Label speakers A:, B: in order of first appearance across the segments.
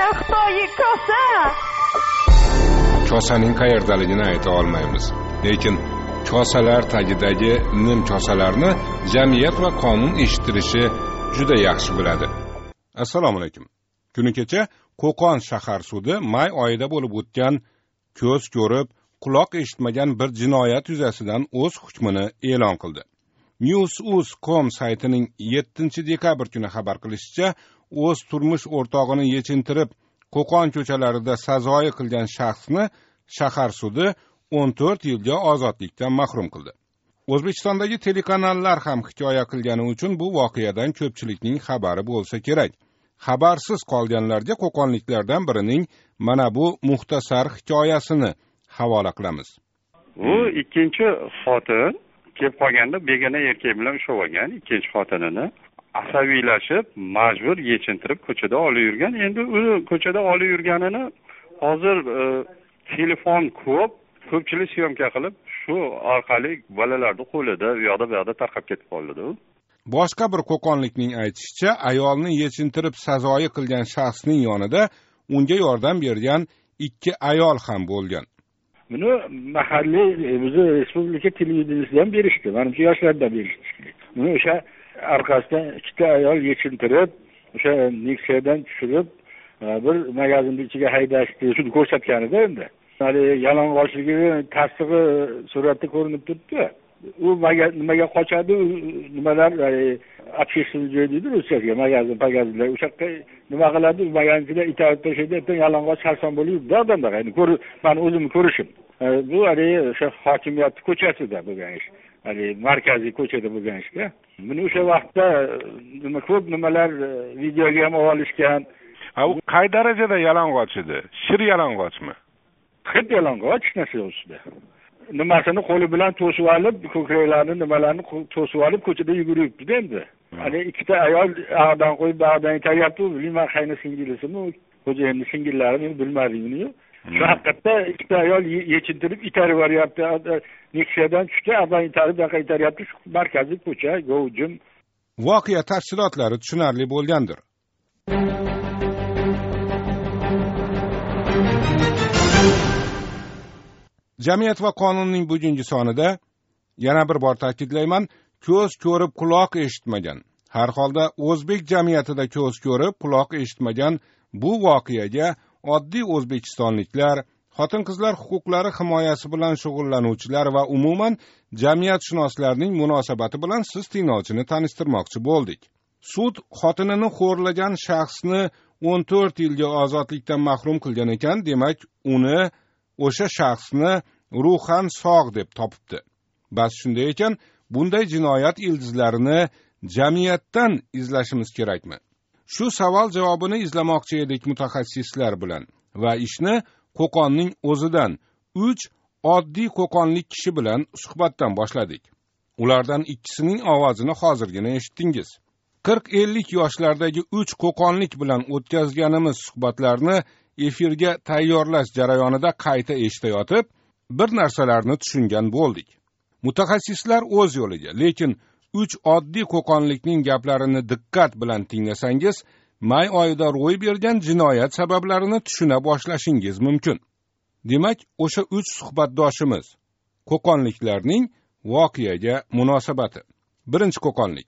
A: Xitoyi kosa.
B: Kosaning qayerdaligini ayta olmaymiz. Lekin kosalar tagidagi nimkosalarni jamiyat va qonun eshittirishi juda yaxshi biladi. Assalomu alaykum. Kuni kecha Qo'qon shahar sudi may oyida bo'lib o'tgan ko'z ko'rib, quloq eshitmagan bir jinoyat yuzasidan o'z hukmini e'lon qildi. News.com saytining 7-dekabr kuni xabar qilishicha, o'z turmush o'rtog'ini yechintirib, Qo'qon ko'chalarida sazoyi qilgan shaxsni shahar sudi 14 yilga ozodlikdan mahrum qildi. O'zbekistondagi telekanallar ham hikoya qilgani uchun bu voqeadan ko'pchilikning xabari bo'lsa kerak. Xabarsiz qolganlarga qo'qonliklardan birining mana bu muxtasar hikoyasini havola qilamiz.
C: U ikkinchi xotin kelib qolganda begona erkak bilan ushlab olgan ikkinchi xotinini. Asabiylashib, majbur yechintirib ko'chada olib yurgan. Endi u ko'chada olib yurganini hozir telefon ko'pchilik syomka qilib, shu orqali bolalarning qo'lida u yoqda tarqab ketib qoldi.
B: Boshqa bir qo'qonlikning aytishicha, ayolni yechintirib sazoyi qilgan shaxsning yonida unga yordam bergan ikki ayol ham bo'lgan.
D: Buni mahalliy o'zi respublika televideniyasidan berishdi. Menimcha yoshlardan berishdi. Buni o'sha orqasidan ikkita ayol yechintirib, o'sha Nexia'dan tushirib, bir magazinning ichiga haydashdi. Shuni ko'rsatganida endi. Hali yalang'ochligi tasdig'i suratda ko'rinib turibdi. U nimaga qochadi, nimalar общественный joy deydi ruschaga, magazinlar. O'sha yoqqa nima qiladi, magazinlar itoat tashlaydi, yalang'och sarson bo'lib yurdi odamlar. Ya'ni men o'zim ko'rishim. Bu o'sha hokimiyat ko'chasida bo'lgan ish. Markaziy ko'chada bo'lgan ishda. Buni o'sha vaqtda ko'p nimalar videoga ham olishgan.
B: U qay darajada yalang'och edi? Shir yalang'ochmi?
D: Hid yalang'och hech narsa ustida. Nimasini qo'li bilan to'sib olib, ko'kraklarini nimalarni to'sib olib ko'chada yuguribdi endi. Ikkita ayol og'dan qo'yib, bag'dan itaryapti. Bilmayman, qayni singilisimi, xo'jayinning singillari, men bilmadim uni. Shu haqiqatda ikkita ayol yechintirib itarib boryapti. Nexia'dan tushdi, ag'dan itaryapti. Shu markaziy ko'cha, g'ovjim.
B: Voqea tafsilotlari tushunarli bo'lgandir. Jamiyat va qonunning bugungi sonida yana bir bor ta'kidlayman, ko'z ko'rib quloq eshitmagan, har holda o'zbek jamiyatida ko'z ko'rib quloq eshitmagan bu voqeaga oddiy o'zbekistonliklar, xotin-qizlar huquqlari himoyasi bilan shug'ullanuvchilar va umuman jamiyatshunoslarning munosabati bilan siz tinglovchini tanishtirmoqchi bo'ldik. Sud xotinini xo'rlagan shaxsni 14 yilga ozodlikdan mahrum qilgan ekan, demak uni o'sha shaxsni ruhan sog' deb topibdi. Bas shunday ekan, bunday jinoyat ildizlarini jamiyatdan izlashimiz kerakmi? Shu savol javobini izlamoqchi edik mutaxassislar bilan va ishni Qo'qonning o'zidan 3 oddiy qo'qonlik kishi bilan suhbatdan boshladik. Ulardan ikkisining ovozini hozirgina eshitdingiz. 40-50 yoshlardagi 3 qo'qonlik bilan o'tkazganimiz suhbatlarni efirga tayyorlash jarayonida qayta eshitayotib, bir narsalarni tushungan bo'ldik. Mutaxassislar o'z yo'liga, lekin 3 oddiy qo'qonlikning gaplarini diqqat bilan tinglasangiz, may oyida ro'y bergan jinoyat sabablarini tushuna boshlashingiz mumkin. Demak, o'sha 3 suhbatdoshimiz qo'qonliklarning voqeaga munosabati. Birinchi qo'qonlik.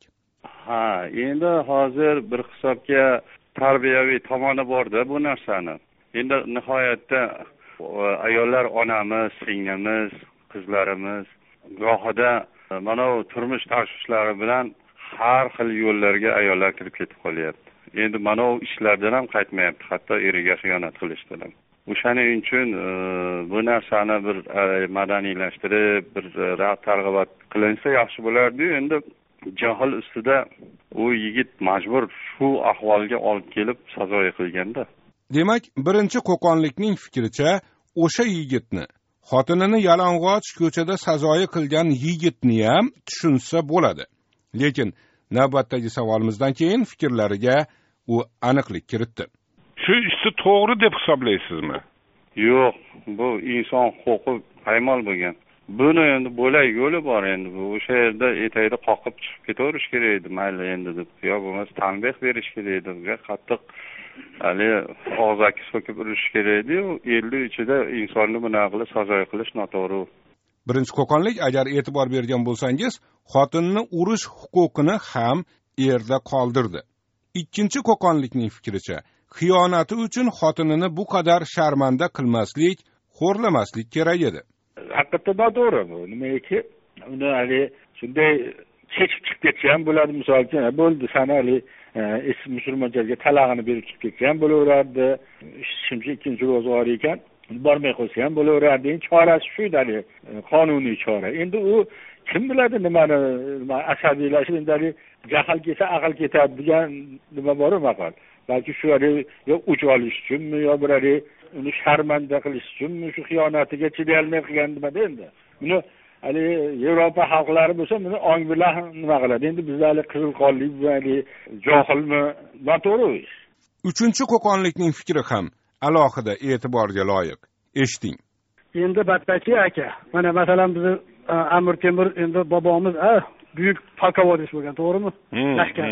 C: Endi hozir bir hisobga tarbiyaviy tomoni bor-da bu narsani. Endi nihoyatda ayollar onamiz, singlimiz, qizlarimiz gohida mana turmush tashvishlari bilan har xil yo'llarga ayollar kirib ketib qolyapti. Endi mana u ishlardan ham qaytmayapti, hatto eriga xiyonat qilishdan. O'shaning uchun bu narsani bir madaniylashtirib, bir targ'ibot qilinsa yaxshi bo'lardi. Endi jahl ustida u yigit majbur shu ahvolga olib kelib sazoyi qilganda.
B: Demak, birinchi qo'qonlikning fikricha, o'sha yigitni, xotinini yalang'och ko'chada sazoyi qilgan yigitni ham tushunsa bo'ladi. Lekin navbatdagi savolimizdan keyin fikrlariga u aniqlik kiritdi. Shu ishni to'g'ri deb hisoblaysizmi?
C: Yo'q, bu inson huquqi paymol bo'lgan. buni endi bo'lak yo'li bor, endi bu o'sha yerda etakda qoqib chiqib ketaverish kerak edi, mayli endi deb, yo bo'lmasa tanbeh berish kerak edi, qattiq hali og'zaki so'kib urish kerak edi. Elni ichida insonni bunaqa qilib sazoy qilish noto'g'ri.
B: Birinchi Qo'qonlik, agar e'tibor bergan bo'lsangiz, xotinni urish huquqini ham erda qoldirdi. Ikkinchi Qo'qonlikning fikricha, xiyonati uchun xotinini bu qadar sharmanda qilmaslik, xo'rlamaslik kerak edi.
D: Haqiqatda noto'g'ri bu. Nimaiki, uni hali shunday chechib chiqib ketsa ham bo'ladi, misol uchun, bo'ldi sana hali musulmonchaga talog'ini berib chiqib ketsa ham bo'laverardi. Shuncha ikkinchi ro'za bor ekan, bormay qo'ysa ham bo'laverardi. Endi chorasi shu edi, qonuniy chora. Endi u kim biladi nimani asabiylashib, endi jahl kelsa aql ketadi degan nima bor maqol. Balki shu yo uch olish uchunmi, yo bir uni sharmanda qilish uchunmi, shu xiyonatiga chiday olmay qilgan nimada endi. Buni hali Yevropa xalqlari bo'lsa, buni ong bilan nima qiladi? Endi biz hali qizil qonlik, hali johilmi, noto'g'ri ish.
B: Uchinchi Qo'qonlikning fikri ham alohida e'tiborga loyiq. Eshiting.
A: Endi battachi aka, mana masalan bizni Amir Temur endi bobomiz buyuk polkovodiy bo'lgan, to'g'rimi? Lashkar.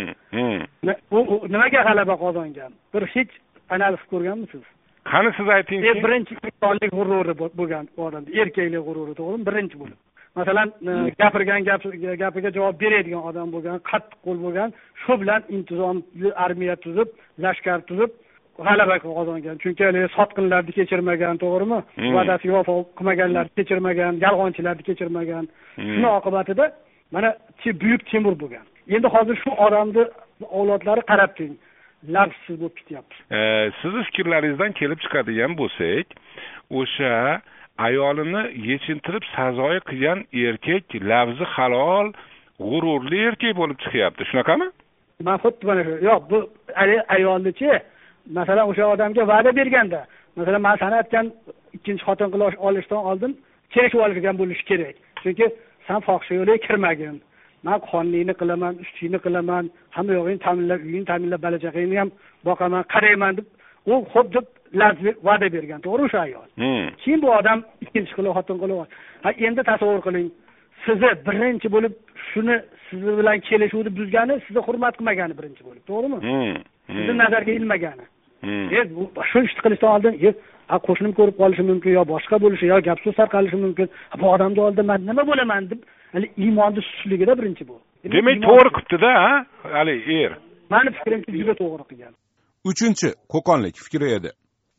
A: U nimaga g'alaba qozongan? Bir hech analiz ko'rganmisiz?
B: Qani siz aytingchi?
A: Birinchi insonlik g'ururi bo'lgan odam, erkaklik g'ururi, to'g'rimi? Birinchi bo'lib. Masalan, gapirgan gapiga javob beradigan odam bo'lgan, qattiq qo'l bo'lgan, shu bilan intizomli armiya tuzib, lashkar tuzib g'alaba qozongan. Chunki sotqinlarni kechirmagan, to'g'rimi? Va'dasiga vafo qilmaganlarni kechirmagan, yolg'onchilarni kechirmagan. Shuni oqibatida mana buyuk Temur bo'lgan. Endi hozir shu odamni avlodlari qarab turing, lafsiz bo'lib ketyapti.
B: Sizni fikrlaringizdan kelib chiqadigan bo'lsak, o'sha ayolini yechintirib sazoyi qilgan erkak lafzi halol, g'ururli erkak bo'lib chiqyapti. Shunaqami?
A: Men xuddi mana shu. Yo'q, bu ayolni-chi, masalan, o'sha odamga va'da berganda, masalan, men sana aytgan ikkinchi xotin qilib olishdan oldin kelishib olgan bo'lish kerak. Chunki sen fohisha yo'lga kirmagin. Men qonlikni qilaman, ustingni qilaman, hamma yo'g'ingni ta'minlab, uyingni ta'minlab, balachaqangni ham boqaman, qarayman deb, u xo'p deb va'da bergan, to'g'ri o'sha ayol. Keyin bu odam ikkinchi qilib xotin qilib. Endi tasavvur qiling, sizni birinchi bo'lib shuni siz bilan kelishuvni buzgani, sizni hurmat qilmagani birinchi bo'lib, to'g'rimi? Sizni nazarga ilmagani. Shu ishni qilishdan oldin, qo'shnim ko'rib qolishi mumkin, yo boshqa bo'lishi, yo gap so'z tarqalishi mumkin. Bu odamning oldida men nima bo'laman deb, hali iymonning susligida birinchi bu.
B: Demak, to'g'ri qilibdi-da, hali er.
A: Meni fikrimcha juda to'g'ri qilgan.
B: Uchinchi Qo'qonlik fikri edi.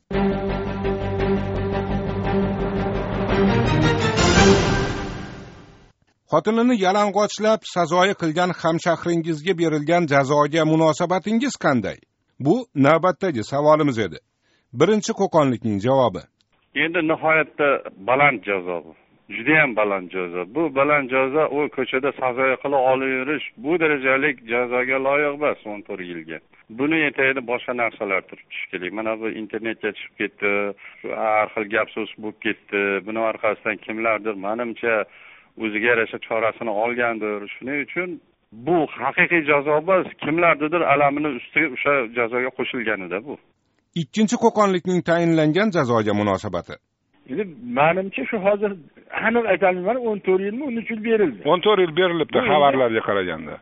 B: Xotinini yalang'ochlab sazoyi qilgan hamshahringizga berilgan jazoga munosabatingiz qanday? Bu navbatdagi savolimiz edi. Birinchi Qo'qonlikning javobi.
C: Endi nihoyatda baland jazo bu. Juda ham baland jazo. Bu baland jazo u ko'chada sazoyi qilib olib yurish bu darajalik jazoga loyiq emas 14 yilga. Buni etagida boshqa narsalar turishi kerak. Mana bu internetga chiqib ketdi, har xil gap so'z bo'lib ketdi. Buni orqasidan kimlardir, menimcha o'ziga yarasha chorasini olgandir. Shuning uchun bu haqiqiy jazo emas, kimlardir alamini ustiga o'sha jazoga qo'shilganida bu.
B: Ikkinchi Qo'qonlikning tayinlangan jazoga munosabati.
D: Endi menimcha shu hozir aniq aytaman, 14 yilmi, 13 yil berildi.
B: 14 yil berilibdi xabarlarga qaraganda.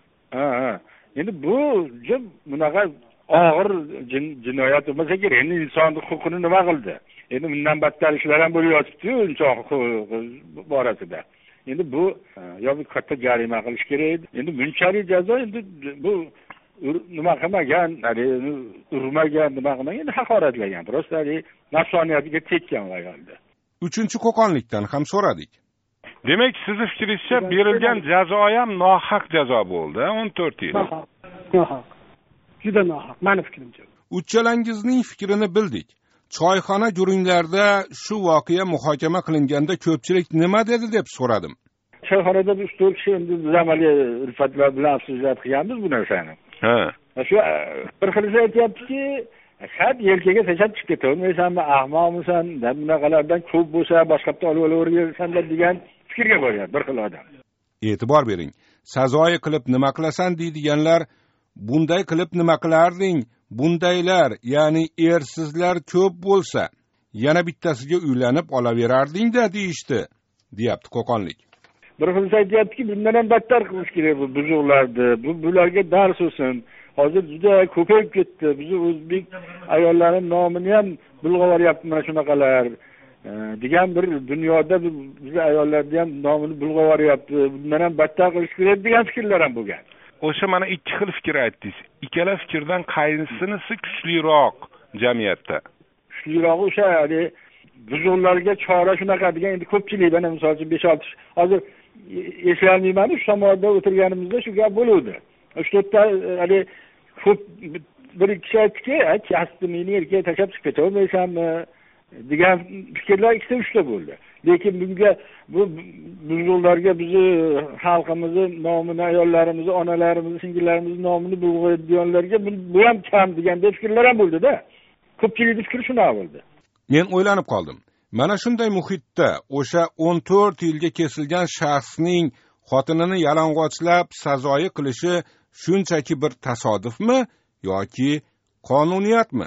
D: Endi bu bunaqa og'ir jinoyat emas kerak. Endi insonning huquqini nima qildi? Endi bundan battar ishlar ham bo'lib yotibdi inson huquqi borasida. Endi bu yo bir katta jarima qilish kerak edi. Endi bunchalik jazo endi bu nima qilmagan, urmagan, nima qilmagan, endi haqoratlagan, prosta nafsoniyatiga tekkan ayolda.
B: Uchinchi Qo'qonlikdan ham so'radik. Demak, sizni fikringizcha berilgan jazo ham nohaq jazo bo'ldi, 14 yil.
A: Nohaq. Juda nohaq, meni fikrimcha.
B: Uchalangizning fikrini bildik. Choyxona guringlarda shu voqea muhokama qilinganda ko'pchilik nima dedi deb so'radim.
D: Choyxonada 3-4 kishi endi amaliy ulfatlar bilan afsuslar qilganmiz bu narsani. Shu bir xil aytyaptiki, "Sad yelkaga tashlab chiqib ketavermaysanmi, ahmoqmisan, bunaqalardan ko'p bo'lsa boshqatda olib olaversan" degan fikrga borgan bir xil odam.
B: E'tibor bering. Sazoyi qilib nima qilasan deydiganlar, bunday qilib nima qilarding? Bundaylar, ya'ni ersizlar ko'p bo'lsa, yana bittasiga uylanib olaverarding-da deyishdi. deyapti Qo'qonlik.
D: Bir xil aytyaptiki, bundan ham battar qilish kerak bu buzuqlarni. Bularga dars bo'lsin. Hozir juda ko'payib ketdi. Biz o'zbek ayollarining nomini ham bulg'ayoryapti mana shunaqalar. degan bir dunyoda biz ayollarni ham nomini bulg'ayoryapti. Bundan ham battar qilish kerak degan fikrlar ham bo'lgan.
B: O'sha mana ikki xil fikr aytdingiz. Ikkala fikrdan qaysinisi kuchliroq jamiyatda?
D: Kuchliroq o'sha, ya'ni buzuqlarga chora shunaqa degan, endi ko'pchilik mana misol uchun 5-6 hozir eslolmayman, shu tomonda o'tirganimizda shu gap bo'luvdi. 3-4 ta hali ko'p bir kishi aytdiki, "Kasbni meni erkak tashlab chiqib ketavermaysanmi?" degan fikrlar 2-3 bo'ldi. Lekin bunga bu buzuqlarga bizni xalqimizni nomini, ayollarimizni, onalarimizni, singillarimizni nomini bulg'aydiganlarga bu ham kam degan fikrlar ham bo'ldi-da. Ko'pchilikning fikri shunaqa bo'ldi.
B: Men o'ylanib qoldim. Mana shunday muhitda o'sha 14 yilga kesilgan shaxsning xotinini yalang'ochlab sazoyi qilishi shunchaki bir tasodifmi yoki qonuniyatmi?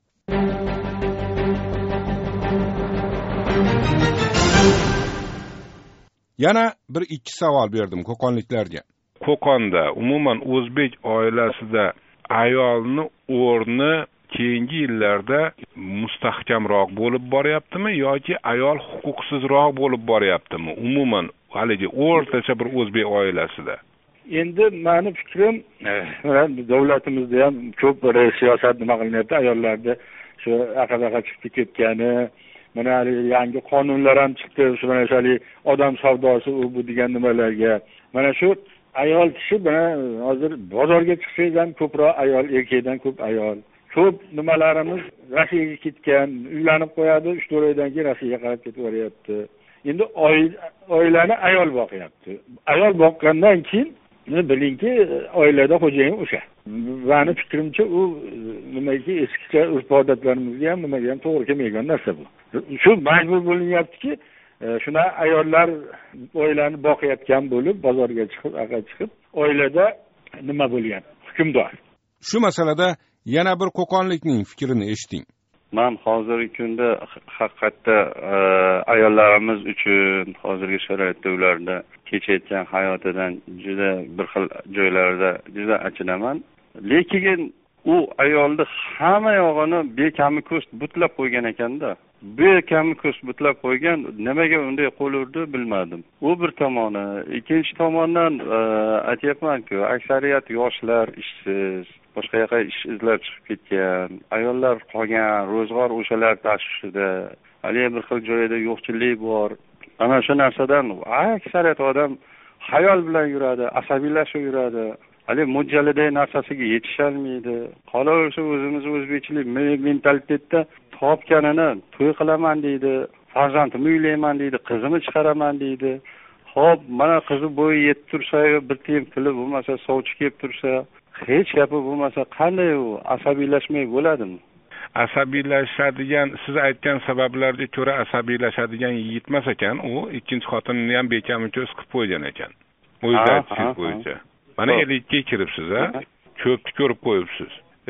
B: Yana bir ikki savol berdim Qo'qonliklarga. Qo'qonda umuman o'zbek oilasida ayolni o'rni keyingi yillarda mustahkamroq bo'lib boryaptimi yoki ayol huquqsizroq bo'lib boryaptimi? Umuman haligi o'rtacha bir o'zbek oilasida.
D: Endi meni fikrim, davlatimizda ham ko'p siyosat nima qilinyapti, ayollarni shu aqadaqa chiqib ketgani, mana yangi qonunlar ham chiqdi, shu mana odam savdosi u bu degan nimalarga. Mana shu ayol kishi mana hozir bozorga chiqsangiz ham ko'proq ayol, erkakdan ko'p ayol. Ko'p nimalarimiz Rossiyaga ketgan, uylanib qo'yadi, 3-4 oydan keyin Rossiyaga qarab ketaveryapti. Endi oilani ayol boqyapti. Ayol boqqandan keyin bilingki, oilada xo'jayin o'sha. Meni fikrimcha u nimaki eskicha urf-odatlarimizga ham nimaga ham to'g'ri kelmaydigan narsa bu. Shu majbur bo'linyaptiki, shuna ayollar oilani boqayotgan bo'lib, bozorga chiqib, oilada nima bo'lgan? Hukmdor.
B: Shu masalada yana bir qo'qonlikning fikrini eshiting.
C: Men hozirgi kunda haqiqatda ayollarimiz uchun hozirgi sharoitda ularda kechayotgan hayotidan juda bir xil joylarda juda achinaman. Lekin u ayolni hamma yog'ini bekami ko'st butlab qo'ygan ekanda. Bekami ko'st butlab qo'ygan, nimaga unday qo'lurdi bilmadim. U bir tomoni, ikkinchi tomondan aytayapman-ku, aksariyat yoshlar ishsiz, boshqa yoqqa ish izlab chiqib ketgan, ayollar qolgan, ro'zg'or o'shalar tashvishida, hali bir xil joyda yo'qchilik bor. Ana shu narsadan aksariyat odam xayol bilan yuradi, asabiylashib yuradi. Hali mo'ljalidagi narsasiga yetisholmaydi. Qolaversa o'zimiz o'zbekchilik mentalitetda topganini to'y qilaman deydi, farzandimni uylayman deydi, qizimni chiqaraman deydi. Xo'p, mana qizi bo'yi yetib tursa, bir tiyin puli bo'lmasa, sovchi kelib tursa, hech gapi bo'lmasa, qanday u asabiylashmay bo'ladimi?
B: Asabiylashadigan, siz aytgan sabablarga ko'ra asabiylashadigan yigitmas ekan, u ikkinchi xotinini ham bekami ko'z qilib qo'ygan ekan. O'zi aytgan bo'yicha. Mana 50 ga kiribsiz, ha? Ko'pni ko'rib qo'yibsiz.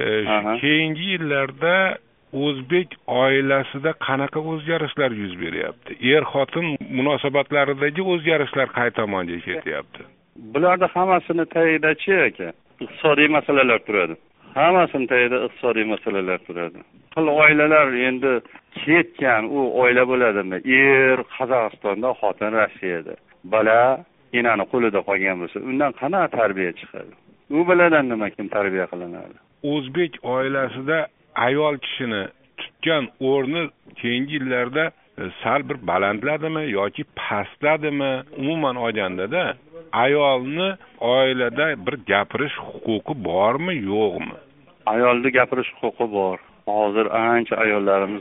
B: Keyingi yillarda o'zbek oilasida qanaqa o'zgarishlar yuz beryapti? Er-xotin munosabatlaridagi o'zgarishlar qay tomonga ketyapti?
C: Bularda hammasini tagida-chi aka, iqtisodiy masalalar turadi. Hammasini tagida iqtisodiy masalalar turadi. Xil oilalar endi ketgan, u oila bo'ladimi? Er Qozog'istonda, xotin Rossiyada. Bola enani qo'lida qolgan bo'lsa, undan qanaqa tarbiya chiqadi? U boladan nima kim tarbiya qilinadi?
B: O'zbek oilasida ayol kishini tutgan o'rni keyingi yillarda sal bir balandladimi yoki pastladimi? Umuman olganda ayolni oilada bir gapirish huquqi bormi, yo'qmi?
C: Ayolning gapirish huquqi bor. Hozir ancha ayollarimiz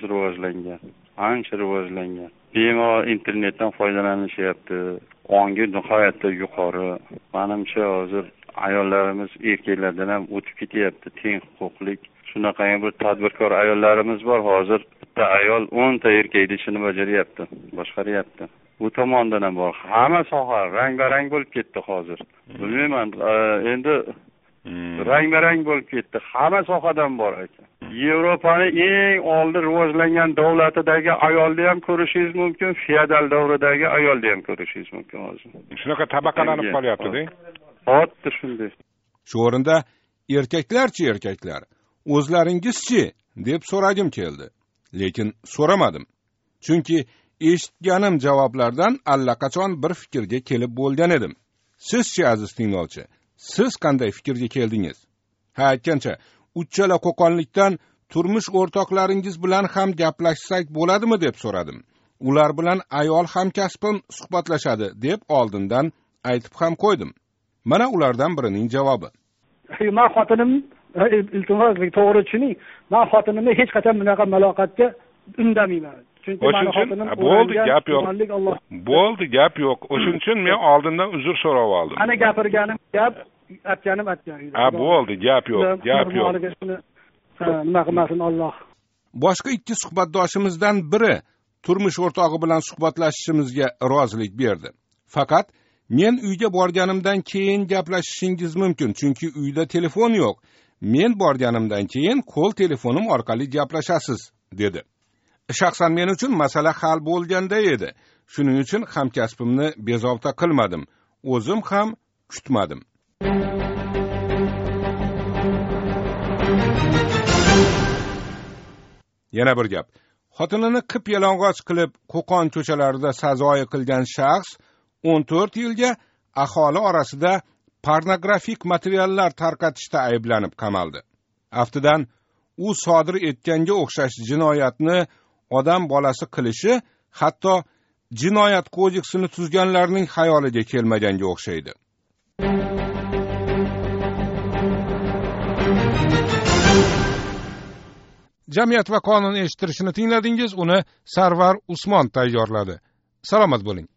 C: rivojlangan. Bemalol internetdan foydalanishyapti. Ongi nihoyatda yuqori. Menimcha hozir ayollarimiz erkaklardan ham o'tib ketyapti, teng huquqlik. Shunaqa bir tadbirkor ayollarimiz bor. Hozir bitta ayol 10 ta erkakni ishini bajaryapti, boshqaryapti. Bu tomondan ham bor. Hamma soha rang-barang bo'lib ketdi hozir. Bilmayman, endi rang-barang bo'lib ketdi. Hamma sohadan bor ekan. Yevropani eng oldin rivojlangan davlatidagi ayolni ham ko'rishingiz mumkin, feodal davridagi ayolni ham ko'rishingiz mumkin hozir.
B: Shunaqa tabaqalanib qolyapti-da.
C: Xuddi shunday.
B: Shu o'rinda erkaklar, o'zlaringizchi deb so'ragim keldi. Lekin so'ramadim. Chunki eshitganim javoblardan allaqachon bir fikrga kelib bo'lgan edim. Sizchi aziz tinglovchi, siz qanday fikrga keldingiz? Ha, aytgancha, uchala qo'qonlikdan turmush o'rtoqlaringiz bilan ham gaplashsak bo'ladimi deb so'radim. Ular bilan ayol hamkasbim suhbatlashadi deb oldindan aytib ham qo'ydim. Mana ulardan birining javobi.
A: Men xotinim, iltimos to'g'ri tushuning, men xotinimni hech qachon bunaqa muloqotga undamayman. Chunki meni xotinim
B: bo'ldi, gap yo'q. Bo'ldi, gap yo'q. O'shuning uchun men oldindan uzr so'rab oldim.
A: Ana gapirganim gap, aytganim.
B: Bo'ldi, gap yo'q.
A: Nima qilmasin Alloh.
B: Boshqa ikki suhbatdoshimizdan biri turmush o'rtog'i bilan suhbatlashishimizga rozilik berdi. Faqat men uyga borganimdan keyin gaplashishingiz mumkin, chunki uyda telefon yo'q. Men borganimdan keyin qo'l telefonim orqali gaplashasiz, dedi. Shaxsan men uchun masala hal bo'lganda edi. Shuning uchun hamkasbimni bezovta qilmadim. O'zim ham kutmadim. Yana bir gap. Xotinini qip-yalang'och qilib Qo'qon ko'chalarida sazoyi qilgan shaxs 14 yilga aholi orasida pornografik materiallar tarqatishda ayblanib qamaldi. Aftidan u sodir etganga o'xshash jinoyatni odam bolasi qilishi hatto jinoyat kodeksini tuzganlarning xayoliga kelmaganga o'xshaydi. Jamiyat va qonun eshittirishini tingladingiz, uni Sarvar Usmon tayyorladi. Salomat bo'ling.